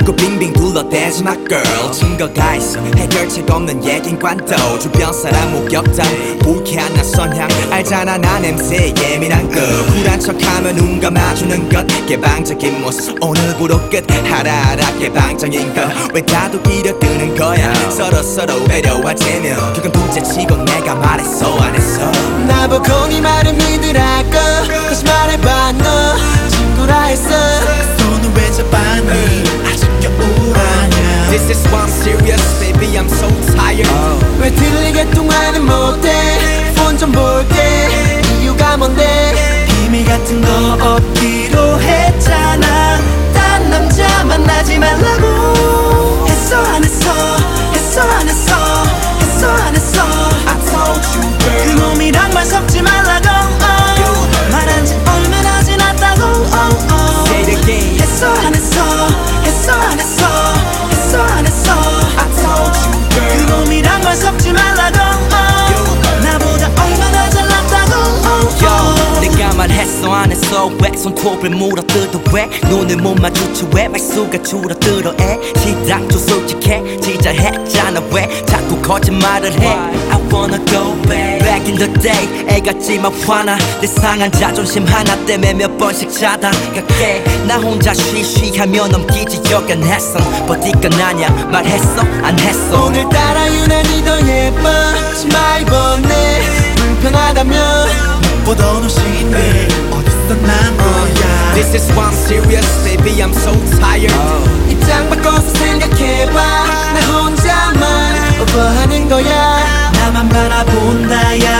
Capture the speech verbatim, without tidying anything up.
자꾸 빙빙 둘러대지 마 girl. 증거가 있어 해결책 없는 얘긴 관둬. 주변 사람 목격담 불쾌한 낯선 향 알잖아 나 냄새에 예민한 거. 쿨한 척하면 눈 감아주는 것 개방적인 모습 오늘부로 끝 하라 하라 개방적인 거. 왜 다도 길어드는 거야 서로 서로 배려하자며 그건 둘째치고 내가 말했어 안 했어. 나보고 네 말을 믿으라고 다시 말해봐 너 친구라 했어. 손을 왜 잡았니 아직도 우울하냐. This is one serious baby I'm so tired. uh. 왜 들리게 통화는 못해 폰 좀 볼게 이유가 뭔데. 비밀 같은 거 없기로 했잖아. 딴 남자 만나지 말라고 했어 안 했어 했어 안 했어 했어 안 했어. I told you girl. 그놈이랑 말 섞지 말라고 oh. 말한 지 얼마나 지났다고 oh, oh. Say it again. 했어 안 했어 했어 안 했어 했어 안 했어. I told you girl. 그놈이랑 말 섞지 말라고 oh. 나보다 얼마나 잘났다고 oh, Yo, oh. 내가 말했어 안 했어 왜 손톱을 물어뜯어 왜 눈을 못 마주쳐 왜 말수가 줄어들어 애 시작도 솔직해 진짜 했잖아 왜 자꾸 거짓말을 해. I wanna go back back in the day 애 같지만 화나 내 상한 자존심 하나 때문에 몇 번씩 자다가게 나 혼자 쉬쉬하며 넘기지 여간했어 버티건 아냐 말했어 안 했어. 오늘따라 유난히 더 예뻐 치마 입었네 불편하다며 보던 옷인데 어디서 난 거야. This is one serious baby I'm so tired. 입장 바꿔서 생각해봐 나 혼자만 오버하는 거야. 나만 바라본다야